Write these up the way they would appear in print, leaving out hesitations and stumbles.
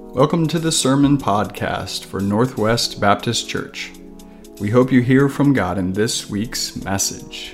Welcome to the Sermon Podcast for Northwest Baptist Church. We hope you hear from God in this week's message.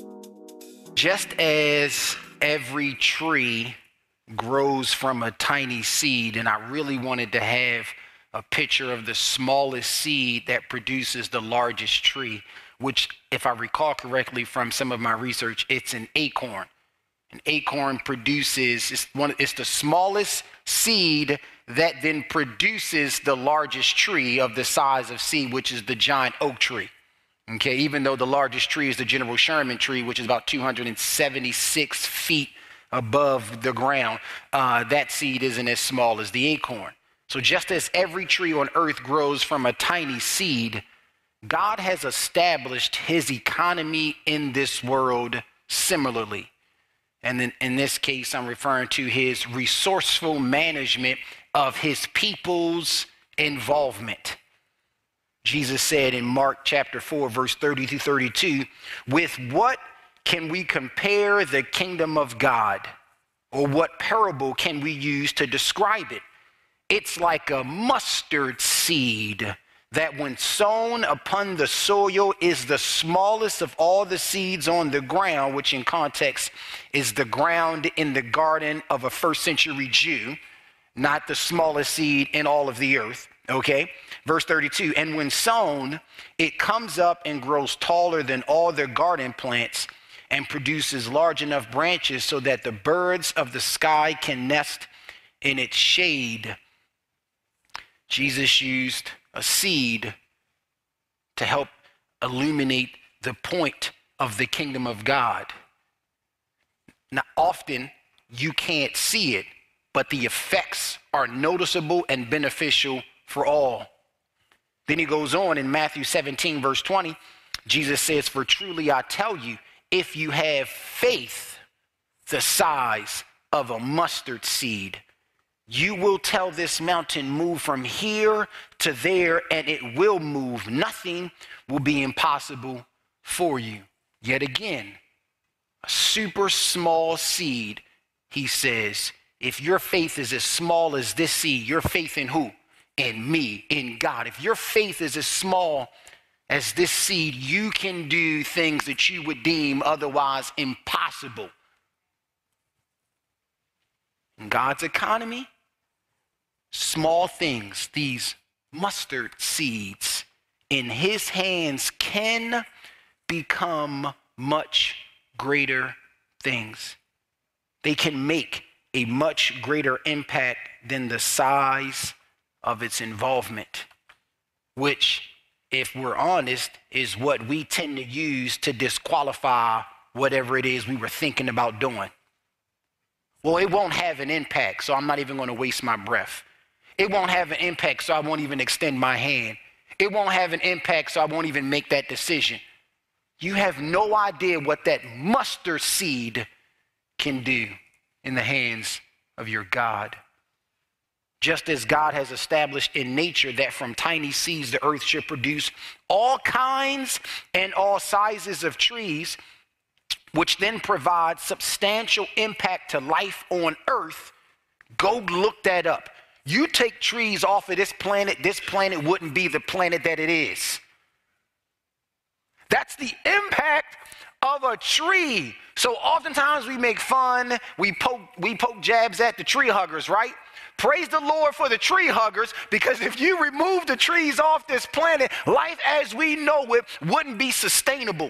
Just as every tree grows from a tiny seed, and I really wanted to have a picture of the smallest seed that produces the largest tree, which, if I recall correctly from some of my research, it's an acorn. An acorn produces, it's the smallest seed that then produces the largest tree of the size of seed, which is the giant oak tree. Okay, even though the largest tree is the General Sherman tree, which is about 276 feet above the ground, that seed isn't as small as the acorn. So just as every tree on earth grows from a tiny seed, God has established his economy in this world similarly. And then in this case, I'm referring to his resourceful management of his people's involvement. Jesus said in Mark chapter 4, verse 30 through 32, with what can we compare the kingdom of God? Or what parable can we use to describe it? It's like a mustard seed that when sown upon the soil is the smallest of all the seeds on the ground, which in context is the ground in the garden of a first century Jew, not the smallest seed in all of the earth. Okay, verse 32, and when sown, it comes up and grows taller than all the garden plants and produces large enough branches so that the birds of the sky can nest in its shade. Jesus used a seed to help illuminate the point of the kingdom of God. Now, often you can't see it, but the effects are noticeable and beneficial for all. Then he goes on in Matthew 17, verse 20, Jesus says, for truly I tell you, if you have faith the size of a mustard seed, you will tell this mountain, move from here to there, and it will move. Nothing will be impossible for you. Yet again, a super small seed, he says, if your faith is as small as this seed, your faith in who? In me, in God. If your faith is as small as this seed, you can do things that you would deem otherwise impossible. In God's economy, small things, these mustard seeds in his hands can become much greater things. They can make a much greater impact than the size of its involvement, which, if we're honest, is what we tend to use to disqualify whatever it is we were thinking about doing. Well, it won't have an impact, so I'm not even going to waste my breath. It won't have an impact, so I won't even extend my hand. It won't have an impact, so I won't even make that decision. You have no idea what that mustard seed can do in the hands of your God. Just as God has established in nature that from tiny seeds the earth should produce all kinds and all sizes of trees, which then provide substantial impact to life on earth, go look that up. You take trees off of this planet wouldn't be the planet that it is. That's the impact of a tree. So oftentimes we make fun, we poke jabs at the tree huggers, right? Praise the Lord for the tree huggers, because if you remove the trees off this planet, life as we know it wouldn't be sustainable.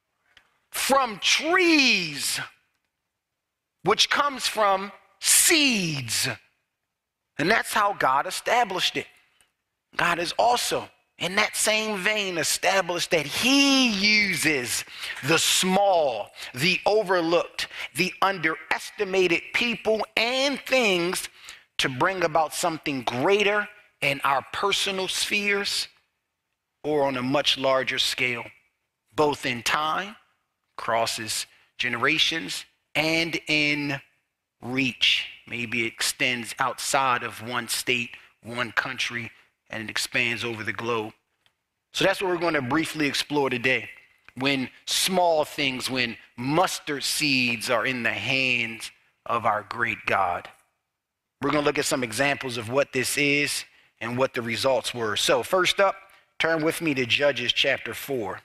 From trees, which comes from seeds. And that's how God established it. God has also, in that same vein, established that he uses the small, the overlooked, the underestimated people and things to bring about something greater in our personal spheres or on a much larger scale, both in time, crosses generations, and in reach. Maybe it extends outside of one state, one country, and it expands over the globe. So that's what we're going to briefly explore today. When small things, when mustard seeds are in the hands of our great God. We're going to look at some examples of what this is and what the results were. So first up, turn with me to Judges chapter 4.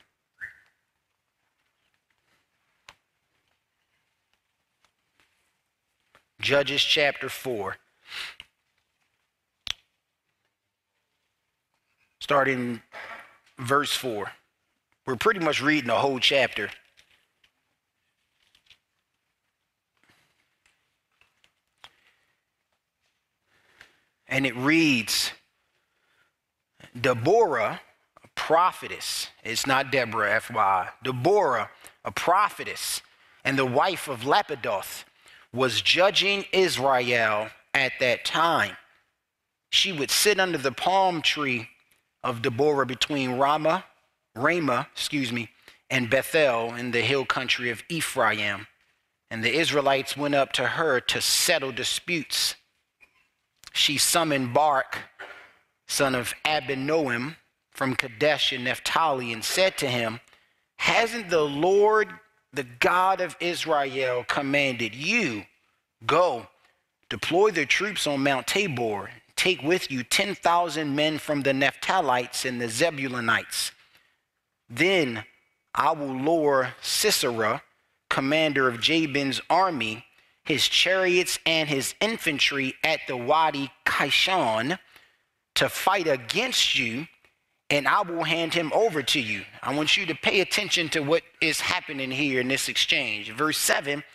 Judges chapter 4. Starting verse 4. We're pretty much reading the whole chapter. And it reads, Deborah, a prophetess, it's not Deborah, FYI. Deborah, a prophetess, and the wife of Lapidoth, was judging Israel at that time. She would sit under the palm tree of Deborah between Ramah, and Bethel in the hill country of Ephraim. And the Israelites went up to her to settle disputes. She summoned Barak, son of Abinoam, from Kadesh in Naphtali, and said to him, hasn't the Lord, the God of Israel, commanded you, go, deploy the troops on Mount Tabor, take with you 10,000 men from the Naphtalites and the Zebulunites. Then I will lure Sisera, commander of Jabin's army, his chariots and his infantry at the Wadi Kishon to fight against you, and I will hand him over to you. I want you to pay attention to what is happening here in this exchange. Verse 7,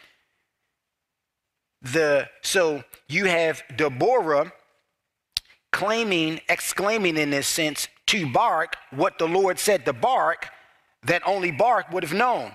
so you have Deborah exclaiming in this sense to Barak what the Lord said to Barak that only Barak would have known.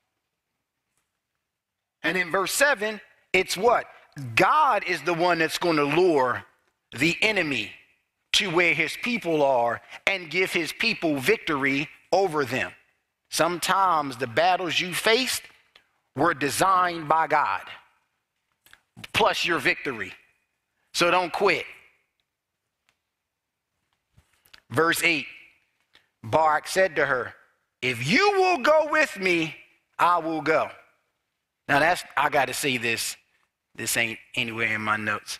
And in verse 7, it's what? God is the one that's going to lure the enemy to where his people are and give his people victory over them. Sometimes the battles you faced were designed by God, plus your victory. So don't quit. Verse 8, Barak said to her, if you will go with me, I will go. Now I got to say this. This ain't anywhere in my notes.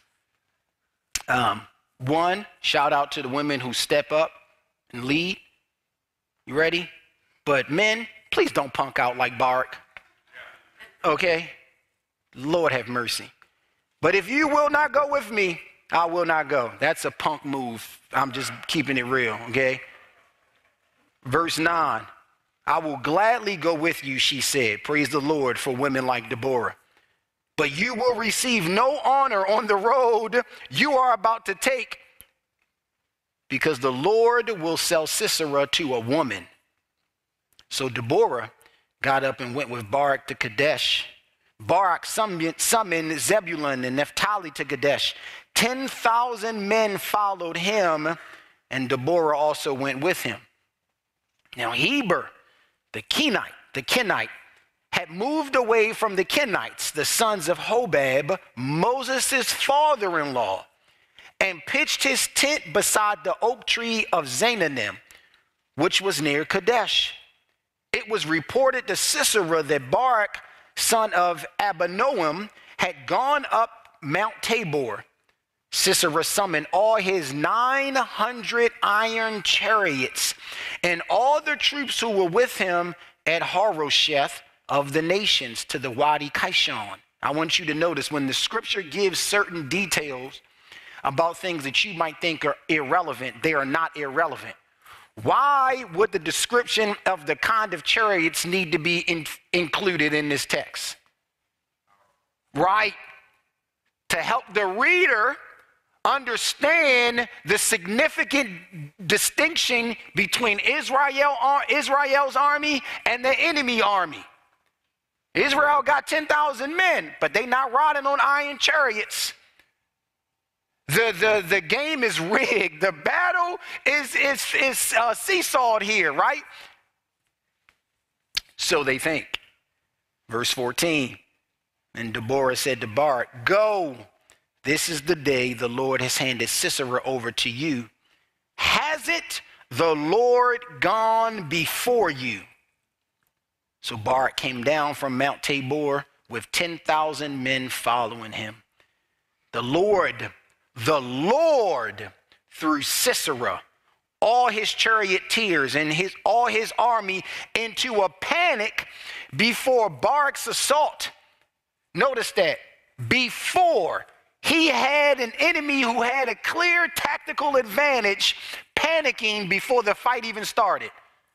One, shout out to the women who step up and lead. You ready? But men, please don't punk out like Barak. Okay? Lord have mercy. But if you will not go with me, I will not go. That's a punk move. I'm just keeping it real, okay? Verse 9, I will gladly go with you, she said. Praise the Lord for women like Deborah. But you will receive no honor on the road you are about to take, because the Lord will sell Sisera to a woman. So Deborah got up and went with Barak to Kadesh. Barak summoned Zebulun and Naphtali to Kadesh. 10,000 men followed him, and Deborah also went with him. Now Heber, the Kenite, had moved away from the Kenites, the sons of Hobab, Moses' father-in-law, and pitched his tent beside the oak tree of Zaanannim, which was near Kadesh. It was reported to Sisera that Barak, son of Abinoam, had gone up Mount Tabor. Sisera summoned all his 900 iron chariots and all the troops who were with him at Harosheth of the nations to the Wadi Kishon. I want you to notice when the scripture gives certain details about things that you might think are irrelevant, they are not irrelevant. Why would the description of the kind of chariots need to be included in this text? Right? To help the reader understand the significant distinction between Israel's army and the enemy army. Israel got 10,000 men, but they not riding on iron chariots. The game is rigged. The battle is seesawed here, right? So they think. Verse 14, and Deborah said to Barak, go, this is the day the Lord has handed Sisera over to you. Hasn't the Lord gone before you? So Barak came down from Mount Tabor with 10,000 men following him. The Lord the Lord threw Sisera, all his charioteers, and all his army into a panic before Barak's assault. Notice that. Before he had an enemy who had a clear tactical advantage, panicking before the fight even started.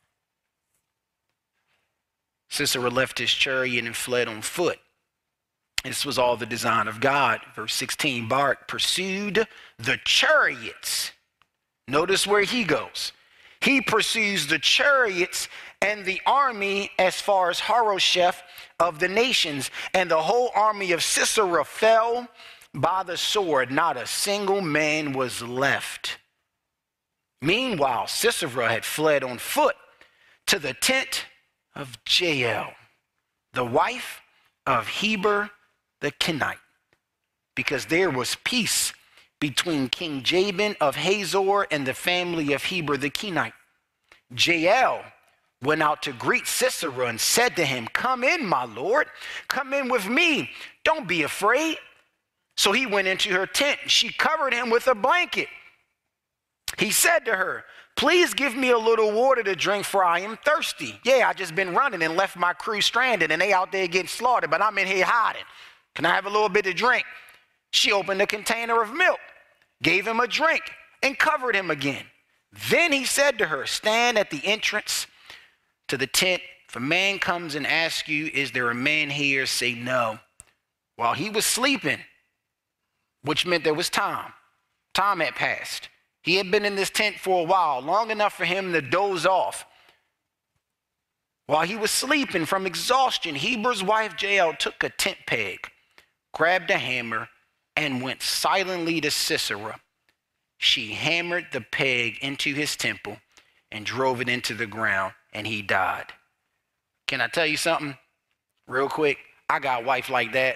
Sisera left his chariot and fled on foot. This was all the design of God. Verse 16, Barak pursued the chariots. Notice where he goes. He pursues the chariots and the army as far as Harosheth of the nations, and the whole army of Sisera fell by the sword. Not a single man was left. Meanwhile, Sisera had fled on foot to the tent of Jael, the wife of Heber the Kenite, because there was peace between King Jabin of Hazor and the family of Heber the Kenite. Jael went out to greet Sisera and said to him, "Come in, my lord, come in with me. Don't be afraid." So he went into her tent. She covered him with a blanket. He said to her, "Please give me a little water to drink, for I am thirsty." Yeah, I just been running and left my crew stranded, and they out there getting slaughtered, but I'm in here hiding. Can I have a little bit to drink? She opened a container of milk, gave him a drink, and covered him again. Then he said to her, "Stand at the entrance to the tent. If a man comes and asks you, 'Is there a man here?' say no." While he was sleeping, which meant there was time. Time had passed. He had been in this tent for a while, long enough for him to doze off. While he was sleeping from exhaustion, Heber's wife Jael took a tent peg, grabbed a hammer, and went silently to Sisera. She hammered the peg into his temple and drove it into the ground, and he died. Can I tell you something real quick? I got a wife like that.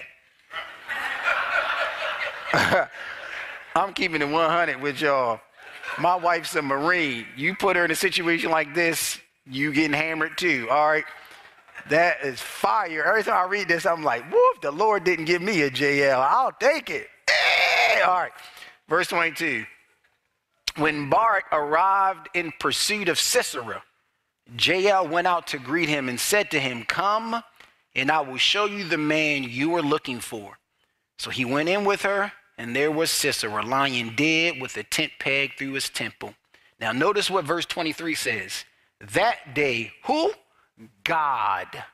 I'm keeping it 100 with y'all. My wife's a Marine. You put her in a situation like this, you getting hammered too, all right? That is fire. Every time I read this, I'm like, woof, the Lord didn't give me a JL. I'll take it. All right, verse 22. When Barak arrived in pursuit of Sisera, Jael went out to greet him and said to him, "Come, and I will show you the man you are looking for." So he went in with her, and there was Sisera lying dead with a tent peg through his temple. Now notice what verse 23 says. That day, who? God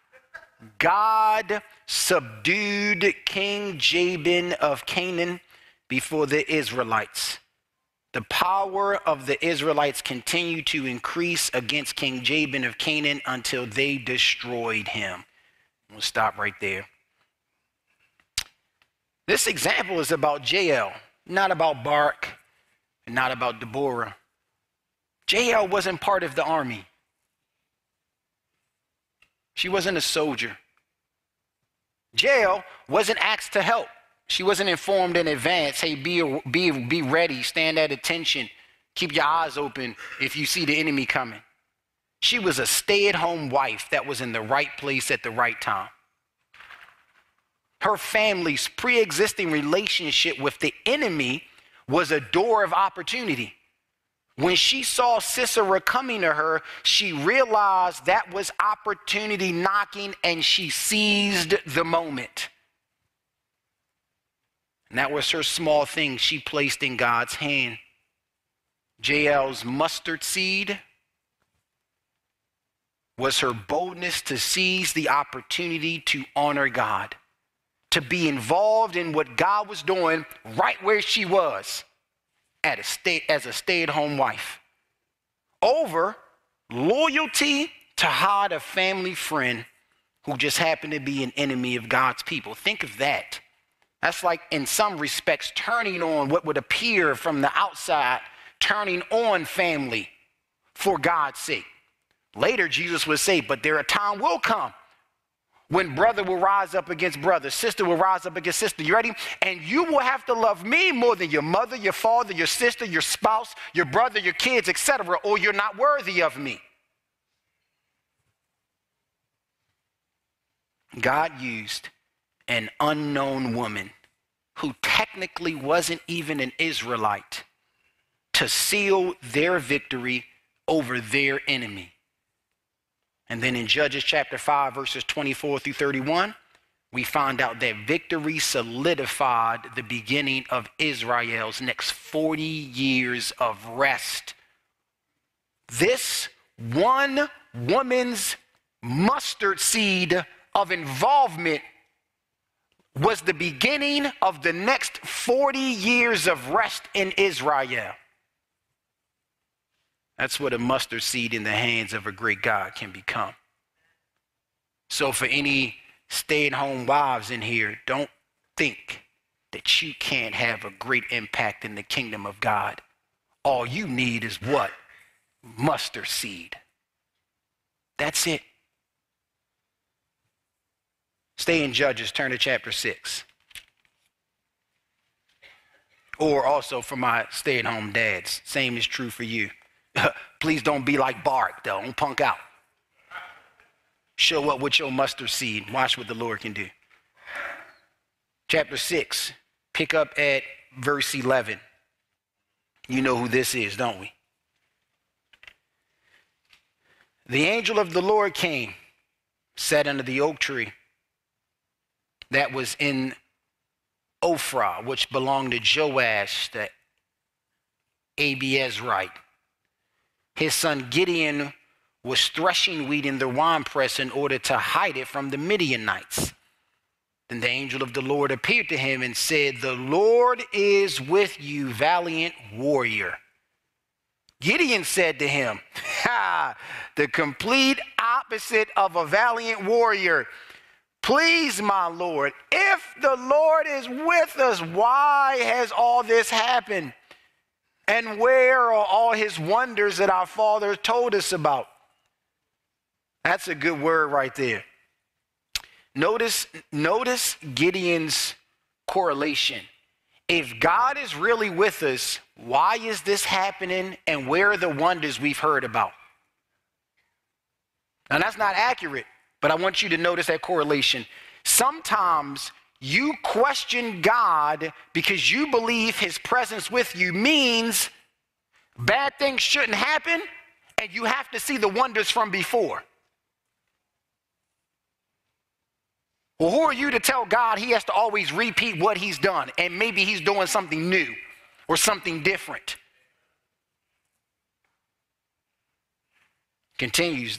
subdued King Jabin of Canaan before the Israelites. The power of the Israelites continued to increase against King Jabin of Canaan until they destroyed him. We'll stop right there. This example is about Jael, not about Barak, and not about Deborah. Jael wasn't part of the army. She wasn't a soldier. Jael wasn't asked to help. She wasn't informed in advance, hey, be ready, stand at attention, keep your eyes open if you see the enemy coming. She was a stay-at-home wife that was in the right place at the right time. Her family's pre-existing relationship with the enemy was a door of opportunity. When she saw Sisera coming to her, she realized that was opportunity knocking, and she seized the moment. And that was her small thing she placed in God's hand. Jael's mustard seed was her boldness to seize the opportunity to honor God, to be involved in what God was doing right where she was as a stay-at-home wife, over loyalty to hide a family friend who just happened to be an enemy of God's people. Think of that. That's like, in some respects, turning on what would appear from the outside, turning on family for God's sake. Later, Jesus would say, but there a time will come when brother will rise up against brother, sister will rise up against sister. You ready? And you will have to love me more than your mother, your father, your sister, your spouse, your brother, your kids, etc., or you're not worthy of me. God used an unknown woman who technically wasn't even an Israelite, to seal their victory over their enemy. And then in Judges chapter 5, verses 24 through 31, we find out that victory solidified the beginning of Israel's next 40 years of rest. This one woman's mustard seed of involvement was the beginning of the next 40 years of rest in Israel. That's what a mustard seed in the hands of a great God can become. So for any stay-at-home wives in here, don't think that you can't have a great impact in the kingdom of God. All you need is what? Mustard seed. That's it. Stay in Judges, turn to chapter 6. Or also for my stay-at-home dads, same is true for you. Please don't be like Barak, though. Don't punk out. Show up with your mustard seed. Watch what the Lord can do. Chapter 6, pick up at verse 11. You know who this is, don't we? The angel of the Lord came, sat under the oak tree that was in Ophrah, which belonged to Joash, the Abiezrite. His son Gideon was threshing wheat in the winepress in order to hide it from the Midianites. Then the angel of the Lord appeared to him and said, "The Lord is with you, valiant warrior." Gideon said to him, the complete opposite of a valiant warrior. "Please, my Lord, if the Lord is with us, why has all this happened? And where are all his wonders that our father told us about?" That's a good word right there. Notice Gideon's correlation. If God is really with us, why is this happening, and where are the wonders we've heard about? Now, that's not accurate, but I want you to notice that correlation. Sometimes you question God because you believe his presence with you means bad things shouldn't happen, and you have to see the wonders from before. Well, who are you to tell God he has to always repeat what he's done, and maybe he's doing something new or something different? Continues,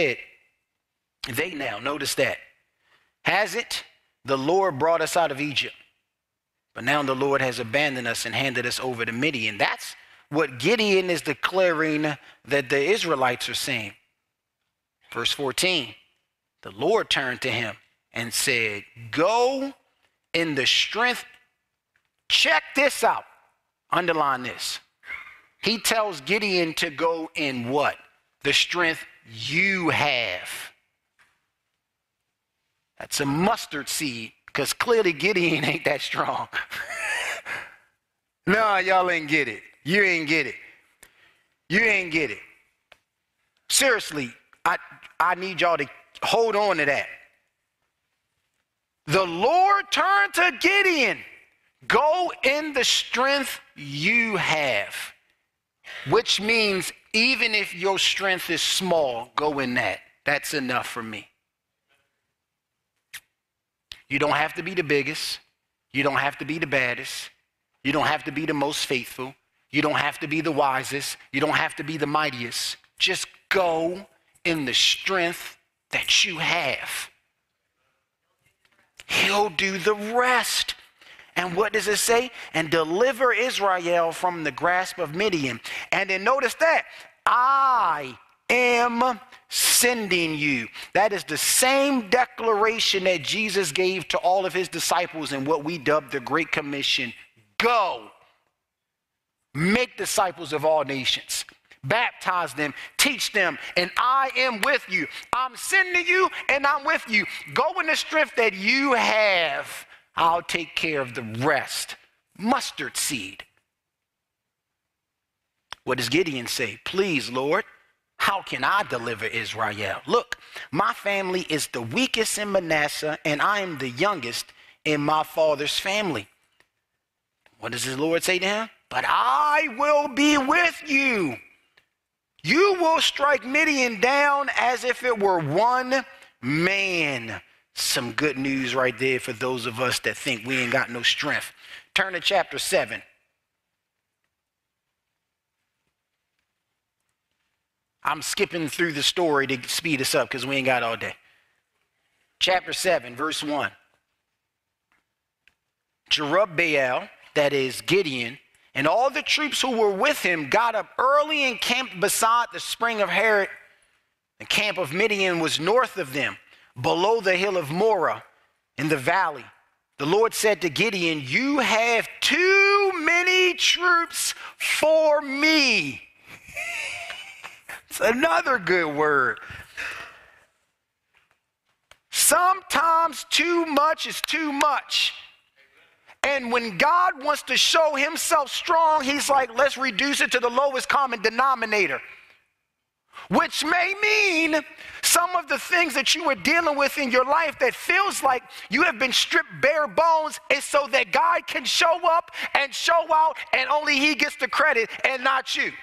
notice that. Hasn't the Lord brought us out of Egypt? But now the Lord has abandoned us and handed us over to Midian. That's what Gideon is declaring that the Israelites are saying. Verse 14, the Lord turned to him and said, "Go in the strength." Check this out. Underline this. He tells Gideon to go in what? The strength you have. That's a mustard seed, because clearly Gideon ain't that strong. No, y'all ain't get it. You ain't get it. You ain't get it. Seriously, I need y'all to hold on to that. The Lord turned to Gideon. Go in the strength you have. Which means even if your strength is small, go in that. That's enough for me. You don't have to be the biggest. You don't have to be the baddest. You don't have to be the most faithful. You don't have to be the wisest. You don't have to be the mightiest. Just go in the strength that you have. He'll do the rest. And what does it say? And deliver Israel from the grasp of Midian. And then notice that. I am sending you. That is the same declaration that Jesus gave to all of his disciples in what we dubbed the Great Commission. Go. Make disciples of all nations. Baptize them, teach them, and I am with you. I'm sending you, and I'm with you. Go in the strength that you have. I'll take care of the rest. Mustard seed. What does Gideon say? "Please, Lord, how can I deliver Israel? Look, my family is the weakest in Manasseh, and I am the youngest in my father's family. What does the Lord say to him? But I will be with you. You will strike Midian down as if it were one man. Some good news right there for those of us that think we ain't got no strength. Turn to chapter 7. I'm skipping through the story to speed us up because we ain't got all day. Chapter 7, verse 1. Jerubbaal, that is Gideon, and all the troops who were with him got up early and camped beside the spring of Harod. The camp of Midian was north of them, below the hill of Moreh in the valley. The Lord said to Gideon, you have too many troops for me. It's another good word. Sometimes too much is too much. And when God wants to show himself strong, he's like, let's reduce it to the lowest common denominator. Which may mean some of the things that you are dealing with in your life that feels like you have been stripped bare bones is so that God can show up and show out and only he gets the credit and not you.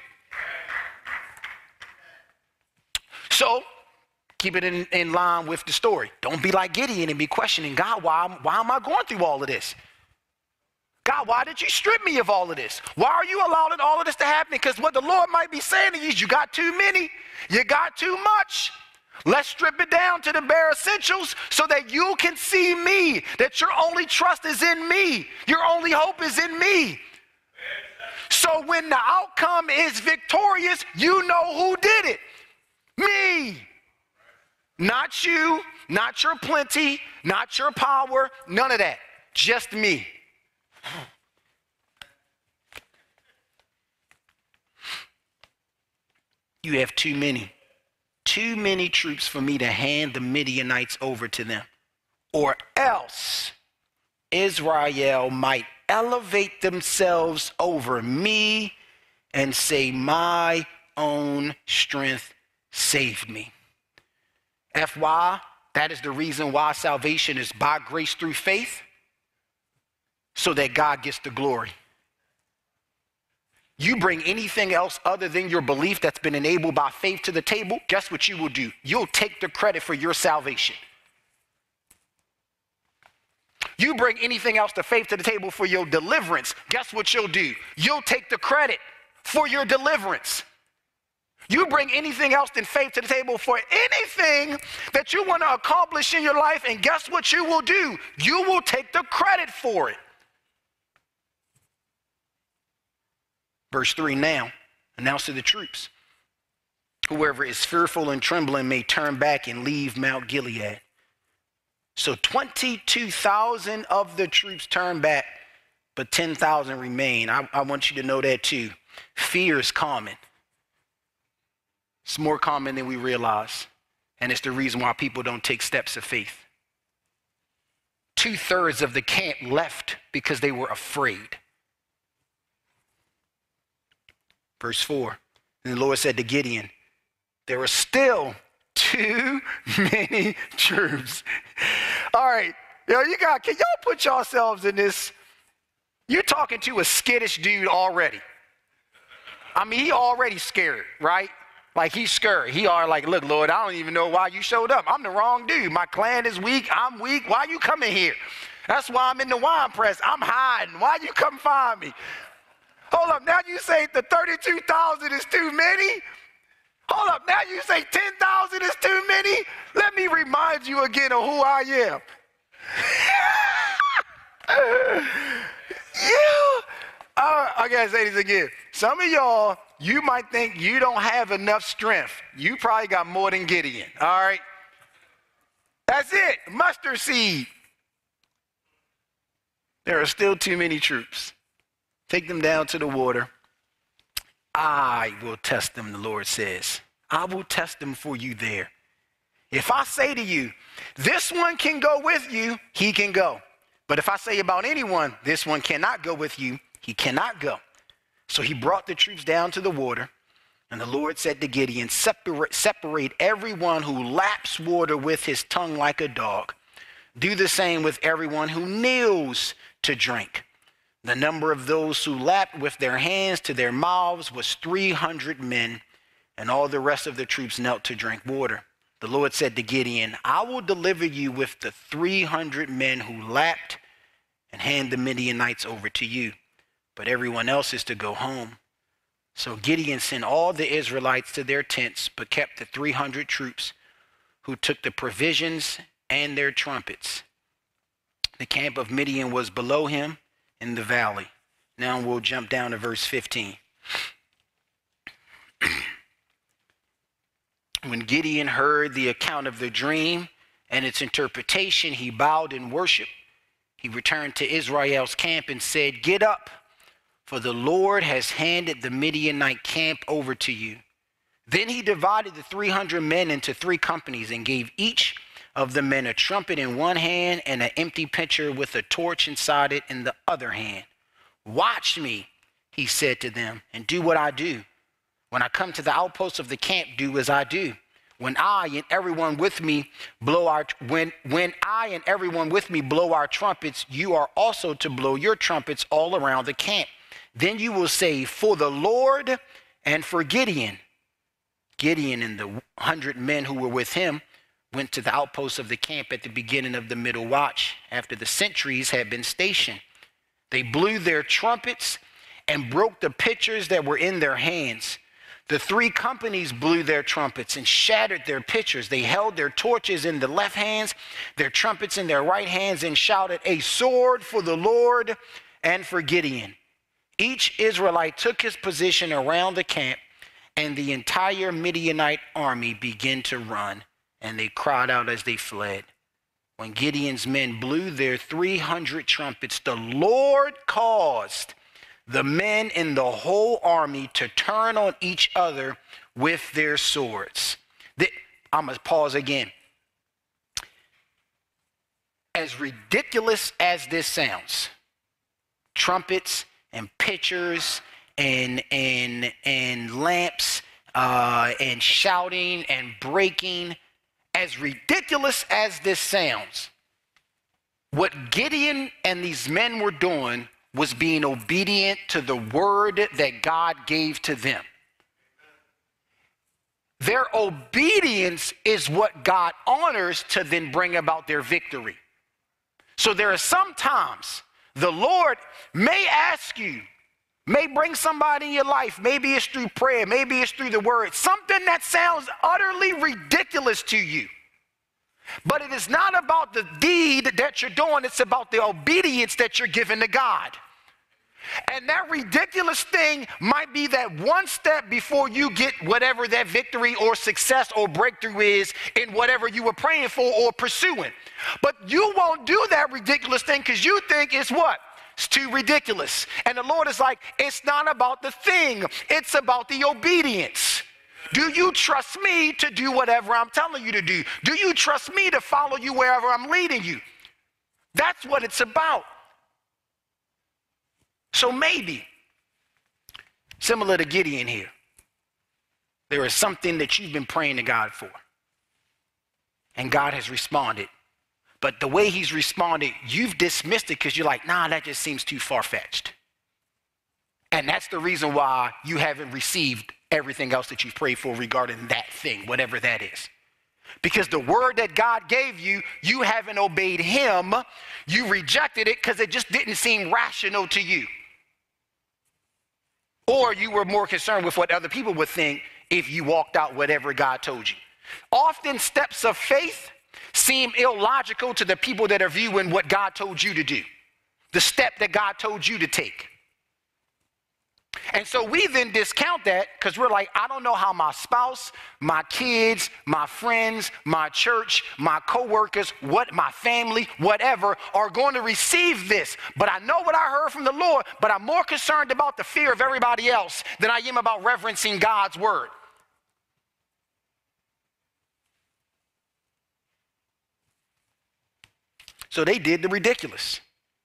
So, keep it in line with the story. Don't be like Gideon and be questioning, God, why am I going through all of this? God, why did you strip me of all of this? Why are you allowing all of this to happen? Because what the Lord might be saying to you is you got too many. You got too much. Let's strip it down to the bare essentials so that you can see me, that your only trust is in me. Your only hope is in me. So when the outcome is victorious, you know who did it. Me. Not you, not your plenty, not your power, none of that. Just me. You have too many troops for me to hand the Midianites over to them, or else Israel might elevate themselves over me and say, my own strength saved me. FY, that is the reason why salvation is by grace through faith, so that God gets the glory. You bring anything else other than your belief that's been enabled by faith to the table, guess what you will do? You'll take the credit for your salvation. You bring anything else to faith to the table for your deliverance, guess what you'll do? You'll take the credit for your deliverance. You bring anything else than faith to the table for anything that you want to accomplish in your life, and guess what you will do? You will take the credit for it. Verse 3 now, announce to the troops, whoever is fearful and trembling may turn back and leave Mount Gilead. So 22,000 of the troops turn back, but 10,000 remain. I want you to know that too. Fear is common. It's more common than we realize. And it's the reason why people don't take steps of faith. 2/3 of the camp left because they were afraid. Verse 4, and the Lord said to Gideon, there are still too many troops. All right, can y'all put yourselves in this? You're talking to a skittish dude already. I mean, he already scared, right? Like he's scared. He are like, look, Lord, I don't even know why you showed up. I'm the wrong dude. My clan is weak. I'm weak. Why you coming here? That's why I'm in the wine press. I'm hiding. Why you come find me? Hold up. Now you say the 32,000 is too many? Hold up. Now you say 10,000 is too many? Let me remind you again of who I am. I gotta say this again. Some of y'all, you might think you don't have enough strength. You probably got more than Gideon, all right? That's it, mustard seed. There are still too many troops. Take them down to the water. I will test them, the Lord says. I will test them for you there. If I say to you, this one can go with you, he can go. But if I say about anyone, this one cannot go with you, he cannot go. So he brought the troops down to the water, and the Lord said to Gideon, separate everyone who laps water with his tongue like a dog. Do the same with everyone who kneels to drink. The number of those who lapped with their hands to their mouths was 300 men, and all the rest of the troops knelt to drink water. The Lord said to Gideon, I will deliver you with the 300 men who lapped and hand the Midianites over to you, but everyone else is to go home. So Gideon sent all the Israelites to their tents, but kept the 300 troops who took the provisions and their trumpets. The camp of Midian was below him in the valley. Now we'll jump down to verse 15. When Gideon heard the account of the dream and its interpretation, he bowed in worship. He returned to Israel's camp and said, Get up, for the Lord has handed the Midianite camp over to you. Then he divided the 300 men into 3 companies and gave each of the men a trumpet in one hand and an empty pitcher with a torch inside it in the other hand. Watch me, he said to them, and do what I do. When I come to the outposts of the camp, do as I do. When I and everyone with me blow our trumpets, you are also to blow your trumpets all around the camp. Then you will say, for the Lord and for Gideon. Gideon and the 100 men who were with him went to the outposts of the camp at the beginning of the middle watch, after the sentries had been stationed. They blew their trumpets and broke the pitchers that were in their hands. The 3 companies blew their trumpets and shattered their pitchers. They held their torches in the left hands, their trumpets in their right hands, and shouted, a sword for the Lord and for Gideon. Each Israelite took his position around the camp, and the entire Midianite army began to run, and they cried out as they fled. When Gideon's men blew their 300 trumpets, the Lord caused the men in the whole army to turn on each other with their swords. I'm going to pause again. As ridiculous as this sounds, trumpets and pitchers and lamps and shouting and breaking, as ridiculous as this sounds, what Gideon and these men were doing was being obedient to the word that God gave to them. Their obedience is what God honors to then bring about their victory. So there are some times the Lord may ask you, may bring somebody in your life, maybe it's through prayer, maybe it's through the word, something that sounds utterly ridiculous to you. But it is not about the deed that you're doing, it's about the obedience that you're giving to God. And that ridiculous thing might be that one step before you get whatever that victory or success or breakthrough is in whatever you were praying for or pursuing. But you won't do that ridiculous thing because you think it's what? It's too ridiculous. And the Lord is like, it's not about the thing, it's about the obedience. Do you trust me to do whatever I'm telling you to do? Do you trust me to follow you wherever I'm leading you? That's what it's about. So maybe, similar to Gideon here, there is something that you've been praying to God for, and God has responded. But the way he's responded, you've dismissed it because you're like, nah, that just seems too far-fetched. And that's the reason why you haven't received everything else that you've prayed for regarding that thing, whatever that is. Because the word that God gave you, you haven't obeyed him. You rejected it because it just didn't seem rational to you. Or you were more concerned with what other people would think if you walked out whatever God told you. Often steps of faith seem illogical to the people that are viewing what God told you to do, the step that God told you to take. And so we then discount that because we're like, I don't know how my spouse, my kids, my friends, my church, my coworkers, my family, whatever, are going to receive this. But I know what I heard from the Lord, but I'm more concerned about the fear of everybody else than I am about reverencing God's word. So they did the ridiculous.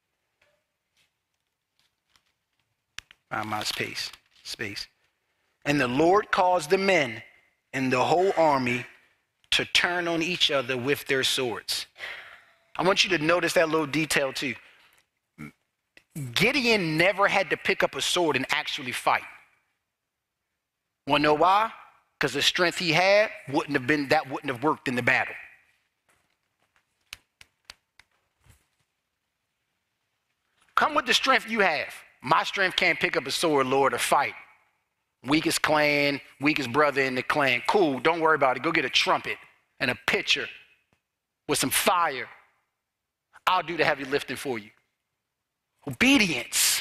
Find my space. And the Lord caused the men and the whole army to turn on each other with their swords. I want you to notice that little detail too. Gideon never had to pick up a sword and actually fight. Want to know why? Because the strength he had wouldn't have worked in the battle. Come with the strength you have. My strength can't pick up a sword, Lord, or fight. Weakest clan, weakest brother in the clan. Cool, don't worry about it. Go get a trumpet and a pitcher with some fire. I'll do the heavy lifting for you. Obedience.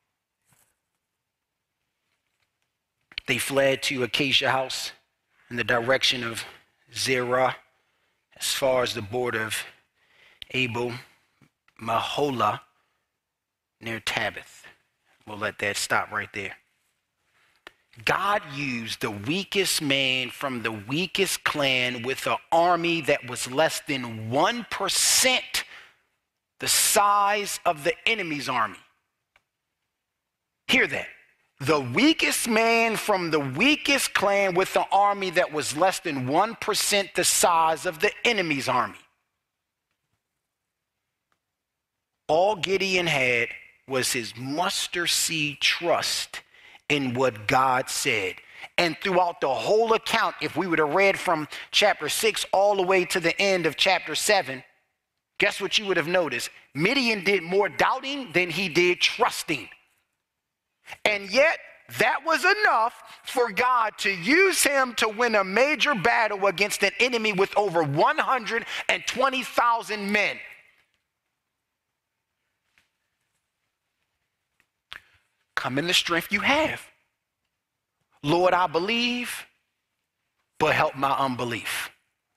They fled to Acacia House in the direction of Zerah, as far as the border of Abel Mahola near Tabith. We'll let that stop right there. God used the weakest man from the weakest clan with an army that was less than 1% the size of the enemy's army. Hear that. The weakest man from the weakest clan with an army that was less than 1% the size of the enemy's army. All Gideon had was his mustard seed trust in what God said. And throughout the whole account, if we would have read from chapter 6 all the way to the end of chapter 7, guess what you would have noticed? Midian did more doubting than he did trusting. And yet, that was enough for God to use him to win a major battle against an enemy with over 120,000 men. Come in the strength you have. Lord, I believe, but help my unbelief.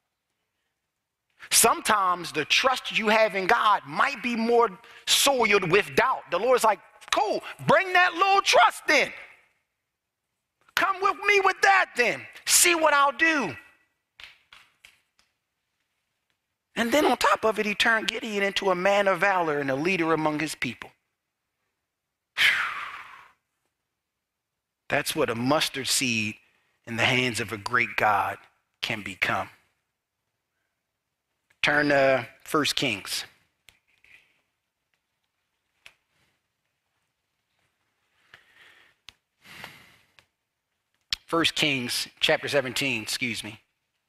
Sometimes the trust you have in God might be more soiled with doubt. The Lord's like, cool, bring that little trust in. Come with me with that then. See what I'll do. And then on top of it, he turned Gideon into a man of valor and a leader among his people. That's what a mustard seed in the hands of a great God can become. Turn to 1 Kings. 1 Kings chapter 17, excuse me.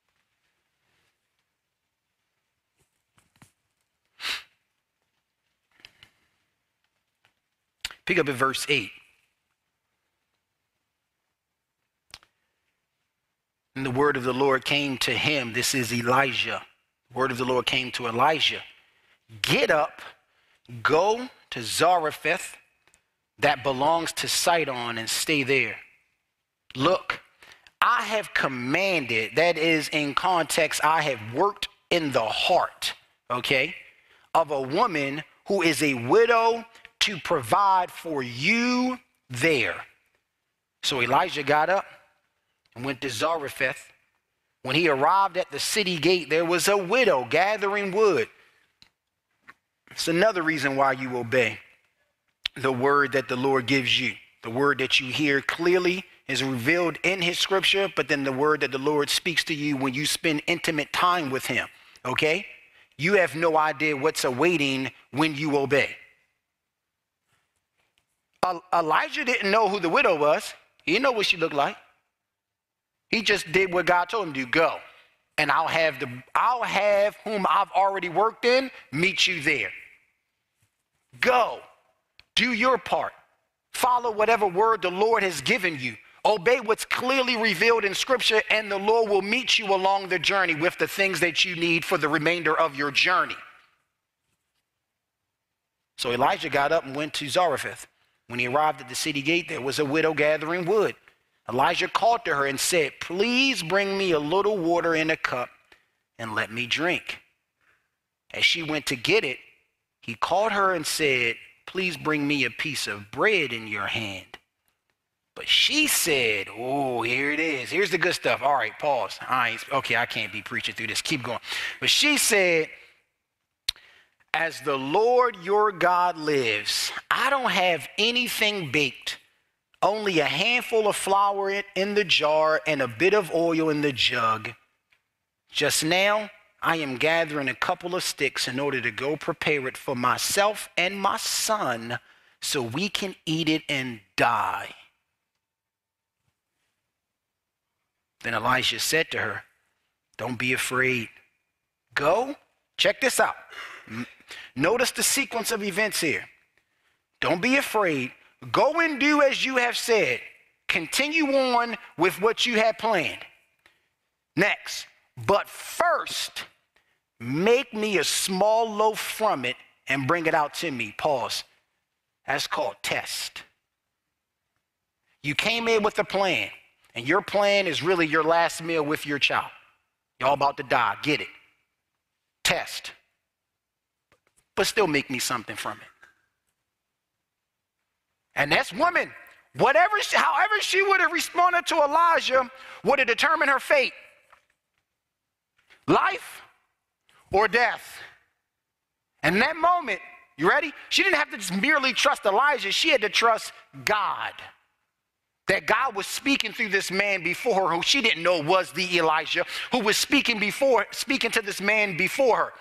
Pick up at verse 8. And the word of the Lord came to him. This is Elijah. The word of the Lord came to Elijah. Get up, go to Zarephath that belongs to Sidon and stay there. Look, I have commanded, that is in context, I have worked in the heart, okay, of a woman who is a widow to provide for you there. So Elijah got up and went to Zarephath. When he arrived at the city gate, there was a widow gathering wood. It's another reason why you obey the word that the Lord gives you. The word that you hear clearly is revealed in his scripture, but then the word that the Lord speaks to you when you spend intimate time with him, okay? You have no idea what's awaiting when you obey. Elijah didn't know who the widow was. He didn't know what she looked like. He just did what God told him to do. Go, and I'll have whom I've already worked in meet you there. Go, do your part. Follow whatever word the Lord has given you. Obey what's clearly revealed in Scripture, and the Lord will meet you along the journey with the things that you need for the remainder of your journey. So Elijah got up and went to Zarephath. When he arrived at the city gate, there was a widow gathering wood. Elijah called to her and said, "Please bring me a little water in a cup and let me drink." As she went to get it, he called her and said, "Please bring me a piece of bread in your hand." But she said, oh, here it is. Here's the good stuff. All right, pause. Okay, I can't be preaching through this. Keep going. But she said, "As the Lord your God lives, I don't have anything baked, only a handful of flour in the jar and a bit of oil in the jug. Just now, I am gathering a couple of sticks in order to go prepare it for myself and my son so we can eat it and die. Then Elijah said to her, don't be afraid. Go. Check this out. Notice the sequence of events here. Don't be afraid. Go and do as you have said. Continue on with what you had planned. Next, but first, make me a small loaf from it and bring it out to me. Pause. That's called test. You came in with a plan, and your plan is really your last meal with your child. Y'all about to die. Get it. Test. But still make me something from it. And that's woman. However she would have responded to Elijah would have determined her fate. Life or death. And in that moment, you ready? She didn't have to just merely trust Elijah. She had to trust God. That God was speaking through this man before her, who she didn't know was the Elijah, who was speaking to this man before her.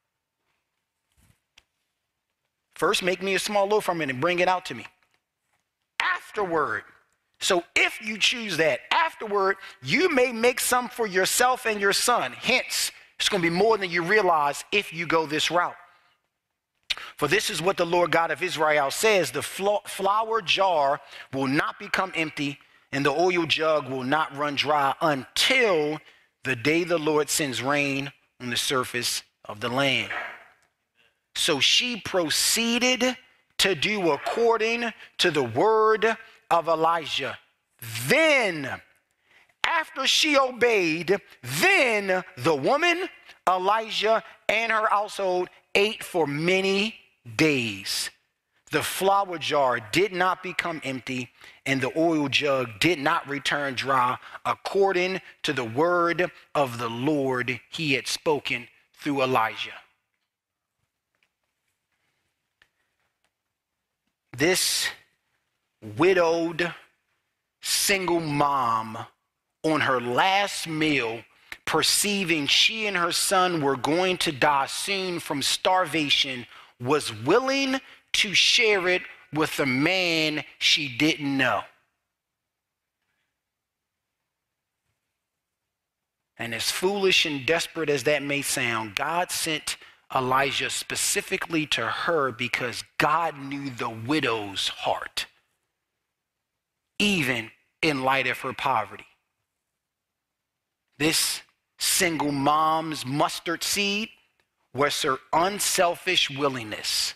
First, make me a small loaf from it and bring it out to me. Afterward, so if you choose that, afterward, you may make some for yourself and your son. Hence, it's going to be more than you realize if you go this route. For this is what the Lord God of Israel says, the flour jar will not become empty and the oil jug will not run dry until the day the Lord sends rain on the surface of the land. So she proceeded to do according to the word of Elijah. Then, after she obeyed, then the woman, Elijah, and her household ate for many days. The flour jar did not become empty, and the oil jug did not return dry, according to the word of the Lord he had spoken through Elijah. This widowed single mom on her last meal, perceiving she and her son were going to die soon from starvation, was willing to share it with a man she didn't know. And as foolish and desperate as that may sound, God sent Elijah specifically to her because God knew the widow's heart, even in light of her poverty. This single mom's mustard seed was her unselfish willingness.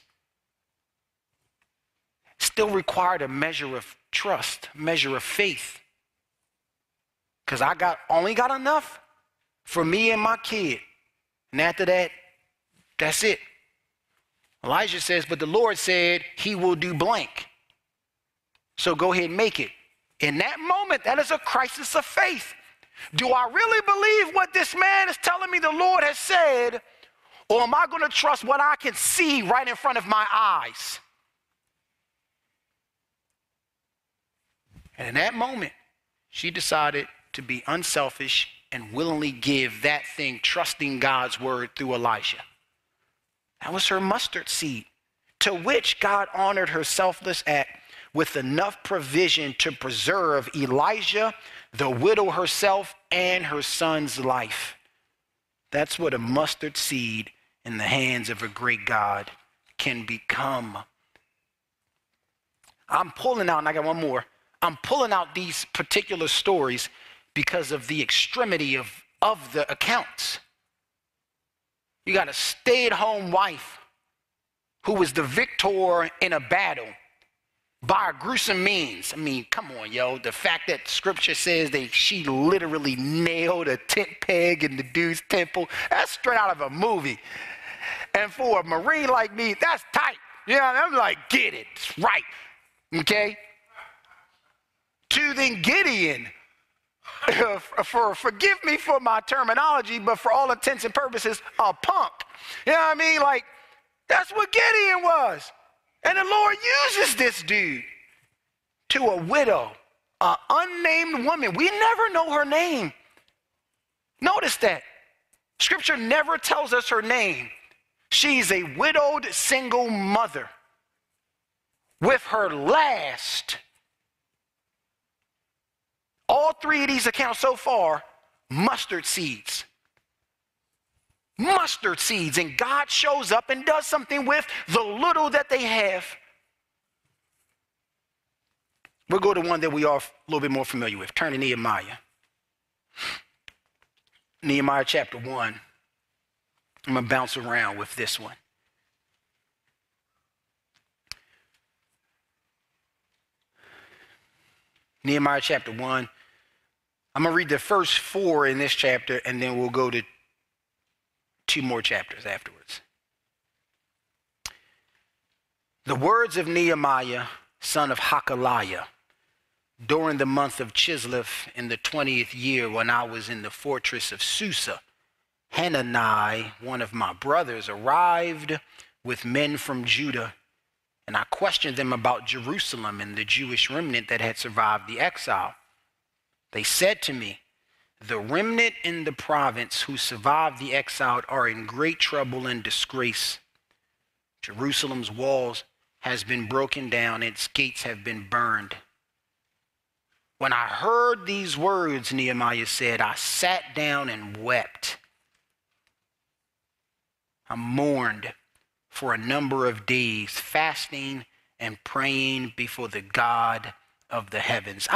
Still required a measure of trust, measure of faith. Because I only got enough for me and my kid. And after that, that's it. Elijah says, but the Lord said he will do blank. So go ahead and make it. In that moment, that is a crisis of faith. Do I really believe what this man is telling me the Lord has said? Or am I going to trust what I can see right in front of my eyes? And in that moment, she decided to be unselfish and willingly give that thing, trusting God's word through Elijah. That was her mustard seed, to which God honored her selfless act with enough provision to preserve Elijah, the widow herself, and her son's life. That's what a mustard seed in the hands of a great God can become. I'm pulling out, and I got one more. I'm pulling out these particular stories because of the extremity of the accounts. You got a stay-at-home wife who was the victor in a battle by a gruesome means. I mean, come on, yo. The fact that scripture says that she literally nailed a tent peg in the dude's temple, that's straight out of a movie. And for a Marine like me, that's tight. You know, I'm like, get it, it's right. Okay? To then Gideon, forgive me for my terminology, but for all intents and purposes, a punk. You know what I mean? Like, that's what Gideon was. And the Lord uses this dude to a widow, an unnamed woman. We never know her name. Notice that. Scripture never tells us her name. She's a widowed single mother. with her last. All three of these accounts so far, mustard seeds. Mustard seeds. And God shows up and does something with the little that they have. We'll go to one that we are a little bit more familiar with. Turn to Nehemiah. Nehemiah chapter 1. I'm going to bounce around with this one. Nehemiah chapter 1. I'm going to read the first 4 in this chapter, and then we'll go to 2 more chapters afterwards. The words of Nehemiah, son of Hakaliah, during the month of Chislev in the 20th year, when I was in the fortress of Susa, Hanani, one of my brothers, arrived with men from Judah, and I questioned them about Jerusalem and the Jewish remnant that had survived the exile. They said to me, the remnant in the province who survived the exile are in great trouble and disgrace. Jerusalem's walls has been broken down, its gates have been burned. When I heard these words, Nehemiah said, I sat down and wept. I mourned for a number of days, fasting and praying before the God of the heavens.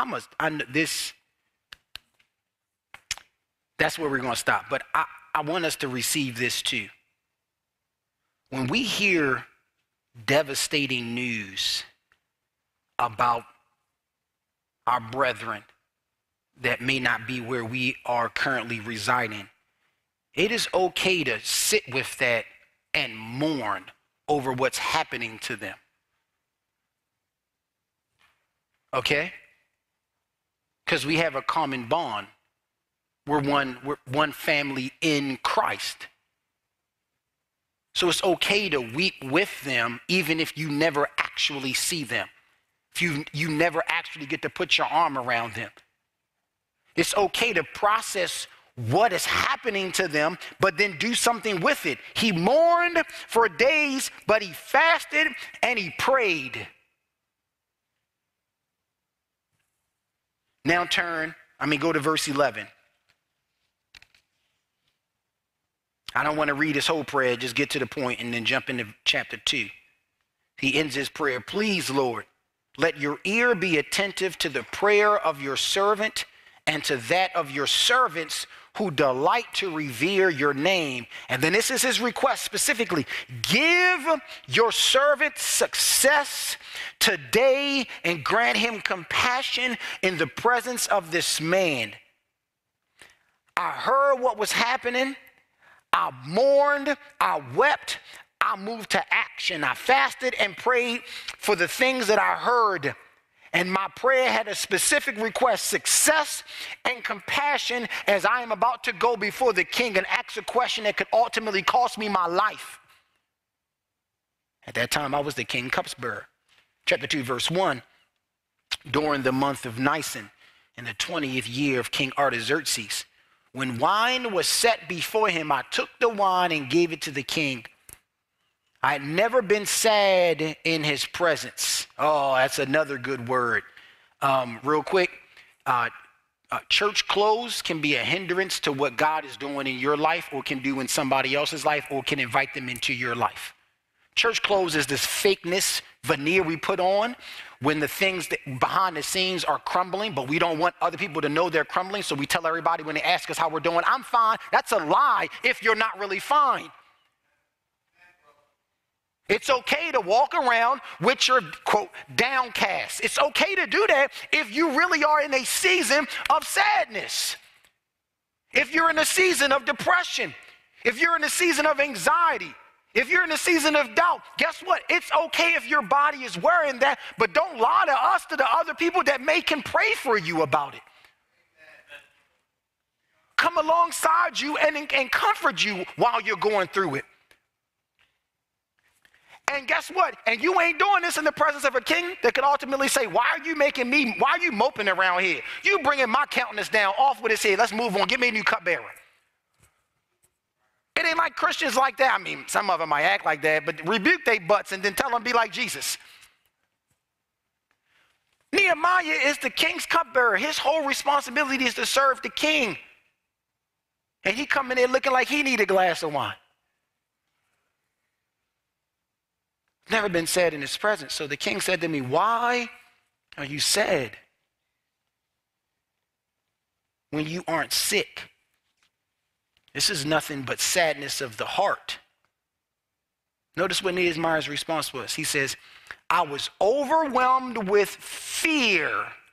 That's where we're going to stop. But I want us to receive this too. When we hear devastating news about our brethren that may not be where we are currently residing, it is okay to sit with that and mourn over what's happening to them. Okay? Because we have a common bond. We're one family in Christ. So it's okay to weep with them even if you never actually see them. If you never actually get to put your arm around them. It's okay to process what is happening to them, but then do something with it. He mourned for days, but he fasted and he prayed. Now go to verse 11. I don't want to read his whole prayer, just get to the point and then jump into chapter 2. He ends his prayer, please, Lord, let your ear be attentive to the prayer of your servant and to that of your servants who delight to revere your name. And then this is his request specifically. Give your servant success today and grant him compassion in the presence of this man. I heard what was happening. I mourned, I wept, I moved to action. I fasted and prayed for the things that I heard. And my prayer had a specific request, success and compassion, as I am about to go before the king and ask a question that could ultimately cost me my life. At that time, I was the king cupbearer. Chapter 2, verse 1. During the month of Nisan, in the 20th year of King Artaxerxes, when wine was set before him, I took the wine and gave it to the king. I had never been sad in his presence. Oh, that's another good word. Real quick, church clothes can be a hindrance to what God is doing in your life or can do in somebody else's life or can invite them into your life. Church clothes is this fakeness veneer we put on when the things that behind the scenes are crumbling, but we don't want other people to know they're crumbling, so we tell everybody when they ask us how we're doing, I'm fine. That's a lie if you're not really fine. It's okay to walk around with your, quote, downcast. It's okay to do that if you really are in a season of sadness. If you're in a season of depression, if you're in a season of anxiety, if you're in a season of doubt, guess what? It's okay if your body is wearing that, but don't lie to us, to the other people that can pray for you about it. Come alongside you and comfort you while you're going through it. And guess what? And you ain't doing this in the presence of a king that could ultimately say, why are you moping around here? You bringing my countenance down, off with his head. Let's move on. Give me a new cupbearer. It ain't like Christians like that. I mean, some of them might act like that, but rebuke their butts and then tell them be like Jesus. Nehemiah is the king's cupbearer. His whole responsibility is to serve the king. And he come in there looking like he need a glass of wine. Never been said in his presence. So the king said to me, why are you sad when you aren't sick? This is nothing but sadness of the heart. Notice what Nehemiah's response was. He says, I was overwhelmed with fear.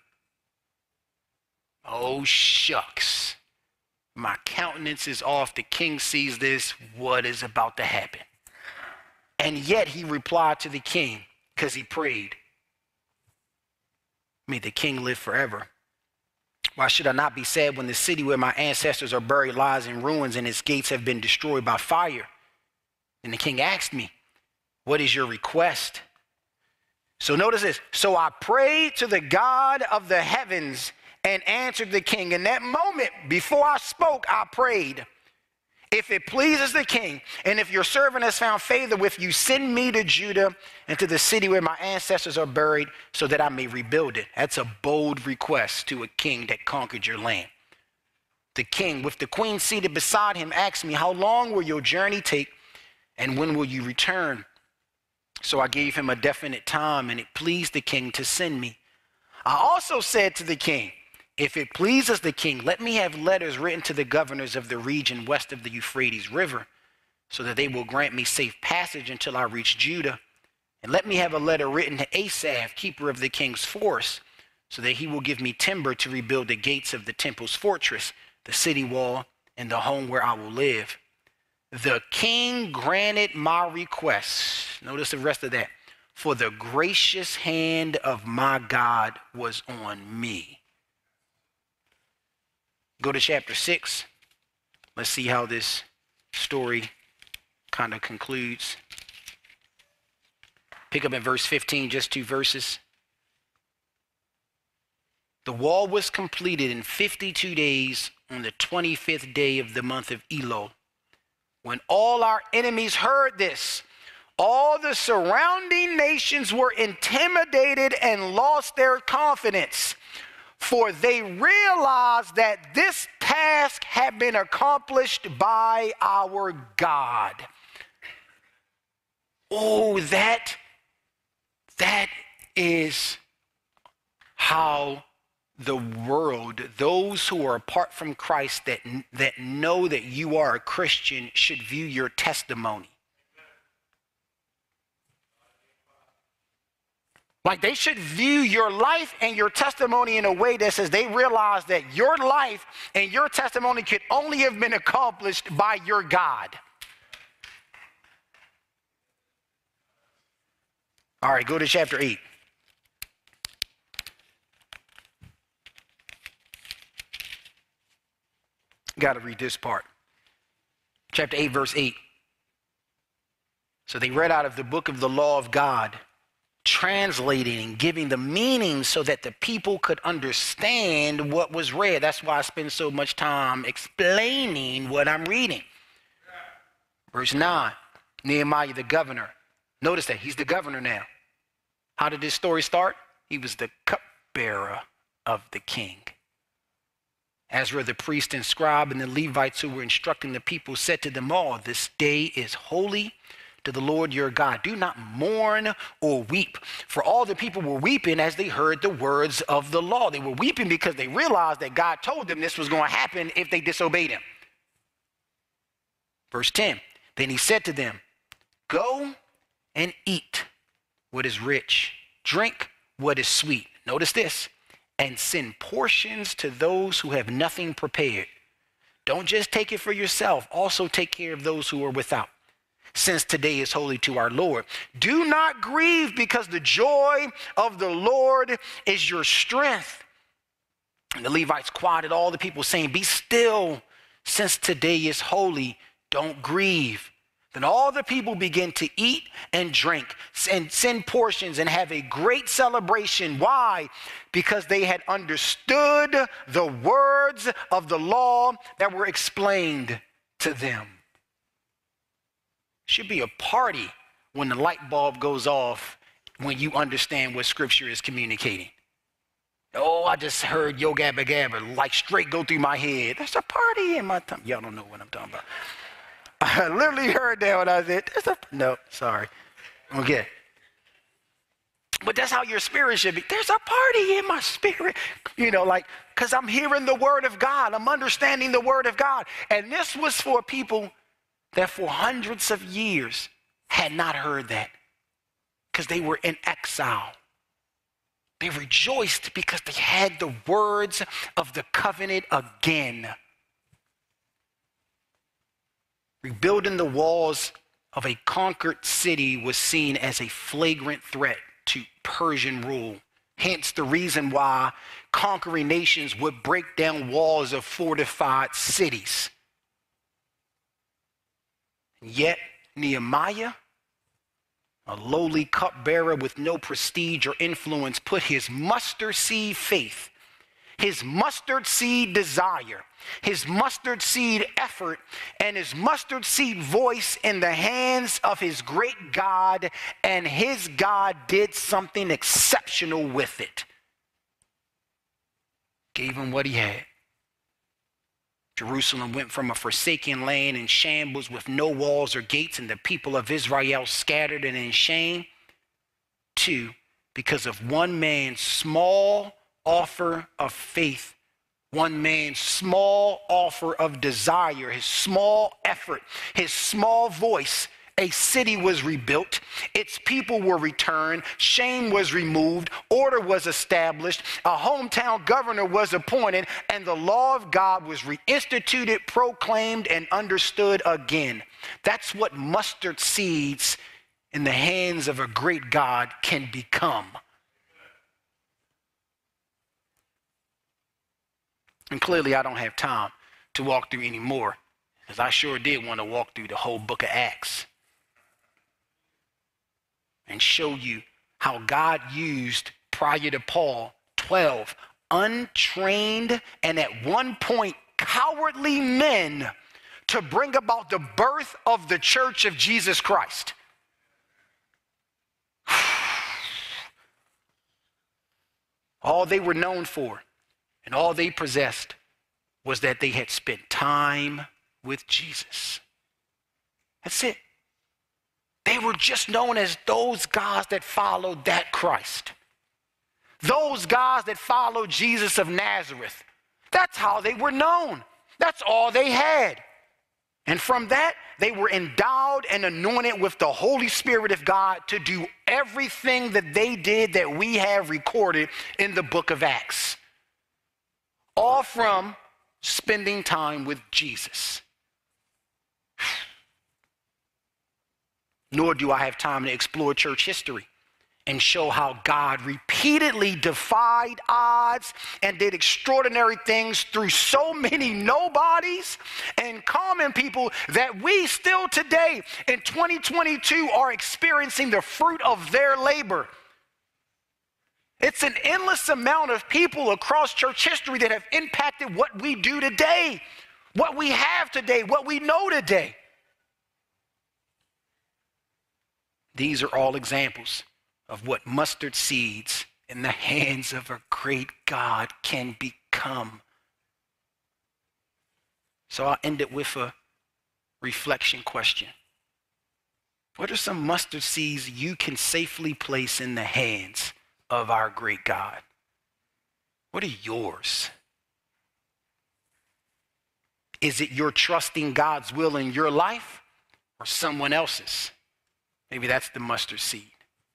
Oh, shucks. My countenance is off. The king sees this. What is about to happen? And yet he replied to the king because he prayed. May the king live forever. Why should I not be sad when the city where my ancestors are buried lies in ruins and its gates have been destroyed by fire? And the king asked me, what is your request? So notice this. So I prayed to the God of the heavens and answered the king. In that moment, before I spoke, I prayed. If it pleases the king, and if your servant has found favor with you, send me to Judah and to the city where my ancestors are buried so that I may rebuild it. That's a bold request to a king that conquered your land. The king, with the queen seated beside him, asked me, how long will your journey take and when will you return? So I gave him a definite time, and it pleased the king to send me. I also said to the king, if it pleases the king, let me have letters written to the governors of the region west of the Euphrates River, so that they will grant me safe passage until I reach Judah. And let me have a letter written to Asaph, keeper of the king's force, so that he will give me timber to rebuild the gates of the temple's fortress, the city wall, and the home where I will live. The king granted my request. Notice the rest of that. For the gracious hand of my God was on me. Go to chapter 6. Let's see how this story kind of concludes. Pick up in verse 15, just 2 verses. The wall was completed in 52 days on the 25th day of the month of Elul. When all our enemies heard this, all the surrounding nations were intimidated and lost their confidence, for they realized that this task had been accomplished by our God. Oh, that is how the world, those who are apart from Christ, that know that you are a Christian, should view your testimony. Like they should view your life and your testimony in a way that says they realize that your life and your testimony could only have been accomplished by your God. All right, go to chapter 8. Got to read this part. Chapter 8, verse 8. So they read out of the book of the law of God, translating and giving the meaning so that the people could understand what was read. That's why I spend so much time explaining what I'm reading. Verse 9, Nehemiah the governor. Notice that he's the governor now. How did this story start? He was the cupbearer of the king. Ezra the priest and scribe and the Levites who were instructing the people said to them all, this day is holy to the Lord your God. Do not mourn or weep. For all the people were weeping as they heard the words of the law. They were weeping because they realized that God told them this was going to happen if they disobeyed him. Verse 10, then he said to them, go and eat what is rich, drink what is sweet. Notice this, and send portions to those who have nothing prepared. Don't just take it for yourself. Also take care of those who are without, since today is holy to our Lord. Do not grieve, because the joy of the Lord is your strength. And the Levites quieted all the people, saying, be still, since today is holy. Don't grieve. Then all the people began to eat and drink and send portions and have a great celebration. Why? Because they had understood the words of the law that were explained to them. Should be a party when the light bulb goes off when you understand what Scripture is communicating. Oh, I just heard yo gabba gabba like straight go through my head. There's a party in my tummy. Y'all don't know what I'm talking about. I literally heard that when I said, no, sorry. Okay. But that's how your spirit should be. There's a party in my spirit. You know, like, because I'm hearing the word of God. I'm understanding the word of God. And this was for people that for hundreds of years had not heard that because they were in exile. They rejoiced because they had the words of the covenant again. Rebuilding the walls of a conquered city was seen as a flagrant threat to Persian rule. Hence the reason why conquering nations would break down walls of fortified cities. Yet Nehemiah, a lowly cupbearer with no prestige or influence, put his mustard seed faith, his mustard seed desire, his mustard seed effort, and his mustard seed voice in the hands of his great God, and his God did something exceptional with it. Gave him what he had. Jerusalem went from a forsaken land in shambles with no walls or gates, and the people of Israel scattered and in shame, to, because of one man's small offer of faith, one man's small offer of desire, his small effort, his small voice, a city was rebuilt, its people were returned, shame was removed, order was established, a hometown governor was appointed, and the law of God was reinstituted, proclaimed, and understood again. That's what mustard seeds in the hands of a great God can become. And clearly I don't have time to walk through any more, because I sure did want to walk through the whole book of Acts and show you how God used, prior to Paul, 12 untrained and at one point cowardly men to bring about the birth of the church of Jesus Christ. All they were known for and all they possessed was that they had spent time with Jesus. That's it. They were just known as those guys that followed that Christ. Those guys that followed Jesus of Nazareth. That's how they were known. That's all they had. And from that, they were endowed and anointed with the Holy Spirit of God to do everything that they did that we have recorded in the book of Acts. All from spending time with Jesus. Nor do I have time to explore church history and show how God repeatedly defied odds and did extraordinary things through so many nobodies and common people that we still today in 2022 are experiencing the fruit of their labor. It's an endless amount of people across church history that have impacted what we do today, what we have today, what we know today. These are all examples of what mustard seeds in the hands of a great God can become. So I'll end it with a reflection question. What are some mustard seeds you can safely place in the hands of our great God? What are yours? Is it your trusting God's will in your life or someone else's? Maybe that's the mustard seed.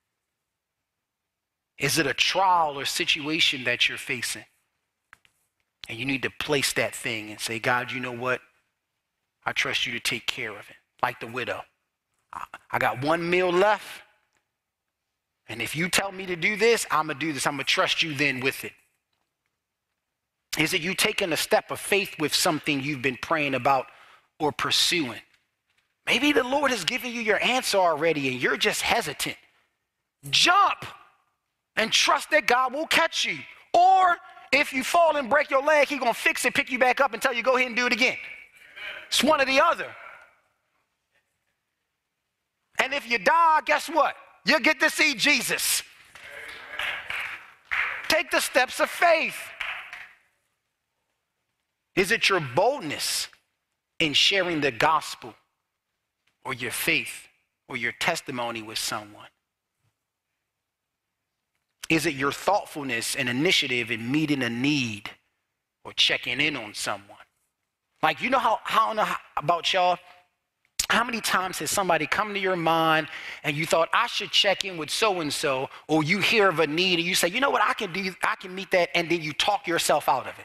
Is it a trial or situation that you're facing? And you need to place that thing and say, God, you know what? I trust you to take care of it. Like the widow. I got one meal left. And if you tell me to do this, I'm going to do this. I'm going to trust you then with it. Is it you taking a step of faith with something you've been praying about or pursuing? Maybe the Lord has given you your answer already and you're just hesitant. Jump and trust that God will catch you. Or if you fall and break your leg, he's going to fix it, pick you back up and tell you go ahead and do it again. It's one or the other. And if you die, guess what? You'll get to see Jesus. Take the steps of faith. Is it your boldness in sharing the gospel or your faith or your testimony with someone? Is it your thoughtfulness and initiative in meeting a need or checking in on someone? Like, you know how I don't know about y'all, how many times has somebody come to your mind and you thought, I should check in with so-and-so, or you hear of a need and you say, you know what, I can meet that, and then you talk yourself out of it.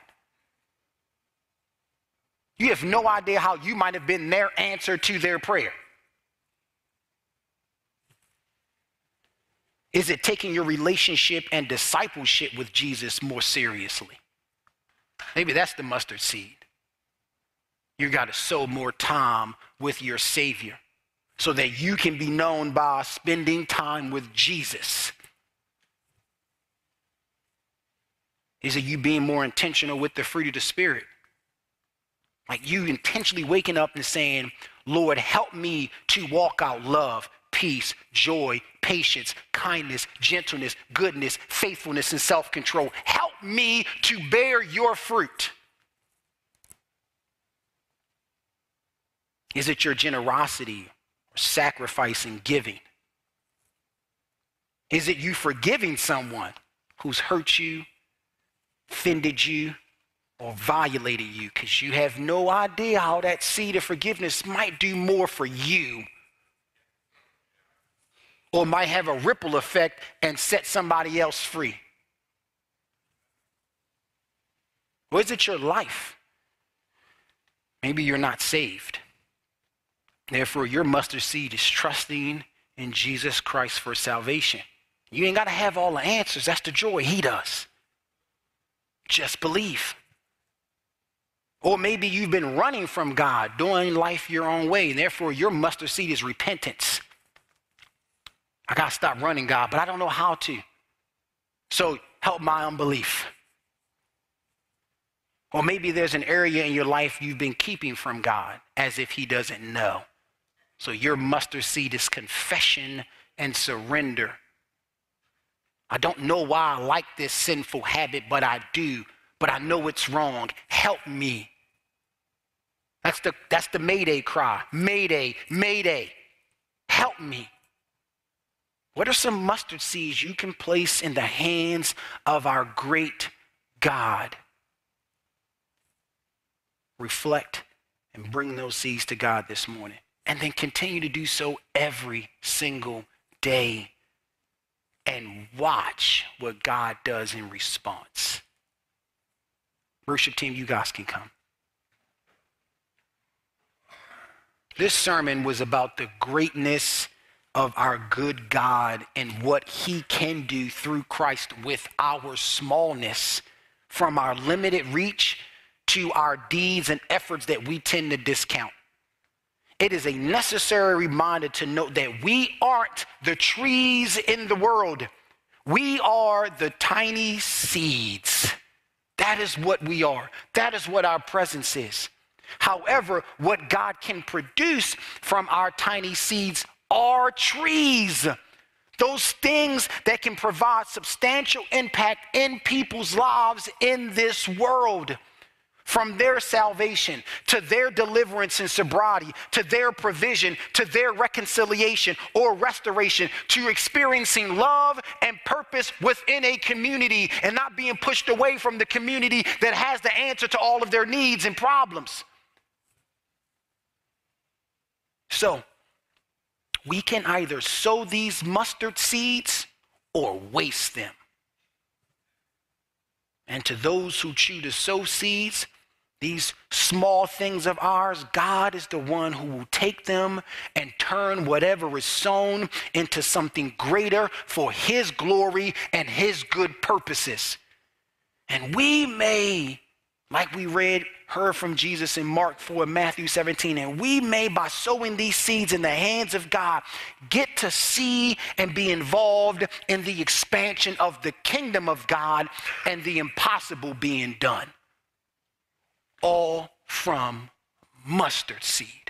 You have no idea how you might have been their answer to their prayer. Is it taking your relationship and discipleship with Jesus more seriously? Maybe that's the mustard seed. You got to sow more time with your Savior so that you can be known by spending time with Jesus. Is it you being more intentional with the fruit of the Spirit? Like you intentionally waking up and saying, Lord, help me to walk out love, peace, joy, patience, kindness, gentleness, goodness, faithfulness, and self-control. Help me to bear your fruit. Is it your generosity or sacrifice and giving? Is it you forgiving someone who's hurt you, offended you, or violated you? Because you have no idea how that seed of forgiveness might do more for you, or might have a ripple effect and set somebody else free. Or is it your life? Maybe you're not saved. Therefore, your mustard seed is trusting in Jesus Christ for salvation. You ain't got to have all the answers. That's the joy. He does. Just believe. Or maybe you've been running from God, doing life your own way, and therefore your mustard seed is repentance. I got to stop running, God, but I don't know how to. So help my unbelief. Or maybe there's an area in your life you've been keeping from God as if he doesn't know. So your mustard seed is confession and surrender. I don't know why I like this sinful habit, but I do. But I know it's wrong. Help me. That's the Mayday cry. Mayday, Mayday. Help me. What are some mustard seeds you can place in the hands of our great God? Reflect and bring those seeds to God this morning. And then continue to do so every single day. And watch what God does in response. Worship team, you guys can come. This sermon was about the greatness of our good God and what he can do through Christ with our smallness, from our limited reach to our deeds and efforts that we tend to discount. It is a necessary reminder to note that we aren't the trees in the world. We are the tiny seeds. That is what we are. That is what our presence is. However, what God can produce from our tiny seeds are trees. Those things that can provide substantial impact in people's lives in this world. From their salvation, to their deliverance and sobriety, to their provision, to their reconciliation or restoration, to experiencing love and purpose within a community and not being pushed away from the community that has the answer to all of their needs and problems. So, we can either sow these mustard seeds or waste them. And to those who choose to sow seeds, these small things of ours, God is the one who will take them and turn whatever is sown into something greater for his glory and his good purposes. And we may, like we heard from Jesus in Mark 4 and Matthew 17, and we may, by sowing these seeds in the hands of God, get to see and be involved in the expansion of the kingdom of God and the impossible being done. All from mustard seed.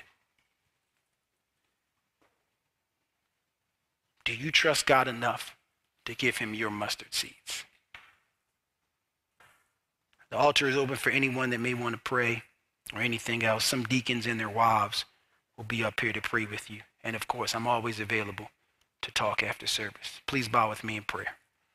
Do you trust God enough to give him your mustard seeds? The altar is open for anyone that may want to pray or anything else. Some deacons and their wives will be up here to pray with you. And of course, I'm always available to talk after service. Please bow with me in prayer.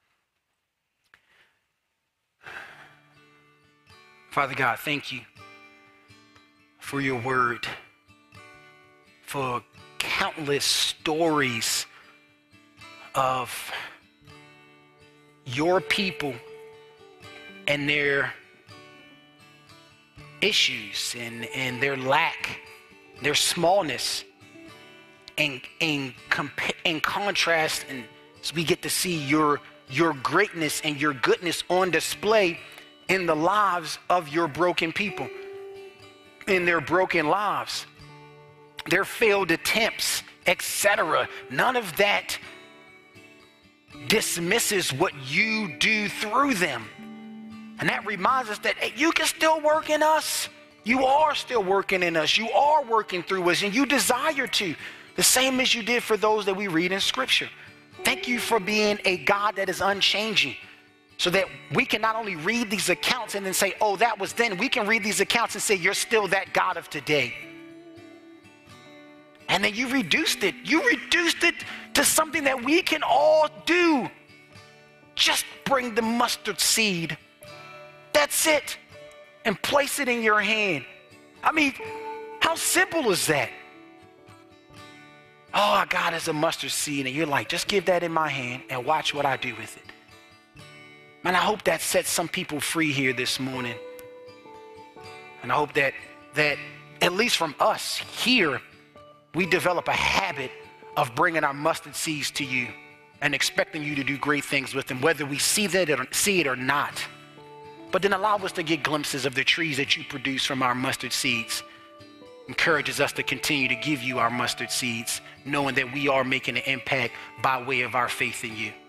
Father God, thank you for your word, for countless stories of your people and their issues and their lack, their smallness, and in contrast, and so we get to see your greatness and your goodness on display in the lives of your broken people, in their broken lives, their failed attempts, etc. None of that dismisses what you do through them. And that reminds us that hey, you can still work in us. You are still working in us. You are working through us, and you desire to, the same as you did for those that we read in Scripture. Thank you for being a God that is unchanging, so that we can not only read these accounts and then say, oh, that was then. We can read these accounts and say, you're still that God of today. And then you reduced it. You reduced it to something that we can all do. Just bring the mustard seed. That's it. And place it in your hand. I mean, how simple is that? Oh, God is a mustard seed. And you're like, just give that in my hand and watch what I do with it. Man, I hope that sets some people free here this morning. And I hope that at least from us here, we develop a habit of bringing our mustard seeds to you and expecting you to do great things with them, whether we see it or not. But then allow us to get glimpses of the trees that you produce from our mustard seeds. Encourages us to continue to give you our mustard seeds, knowing that we are making an impact by way of our faith in you.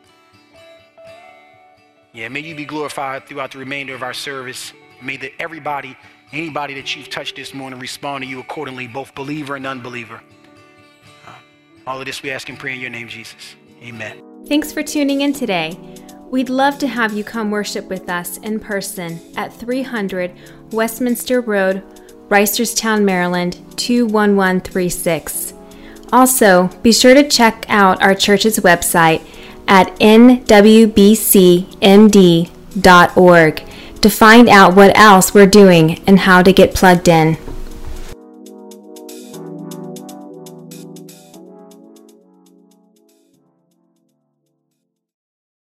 Yeah, may you be glorified throughout the remainder of our service. May anybody that you've touched this morning respond to you accordingly, both believer and unbeliever. All of this we ask and pray in your name, Jesus. Amen. Thanks for tuning in today. We'd love to have you come worship with us in person at 300 Westminster Road, Reisterstown, Maryland, 21136. Also, be sure to check out our church's website at nwbcmd.org to find out what else we're doing and how to get plugged in.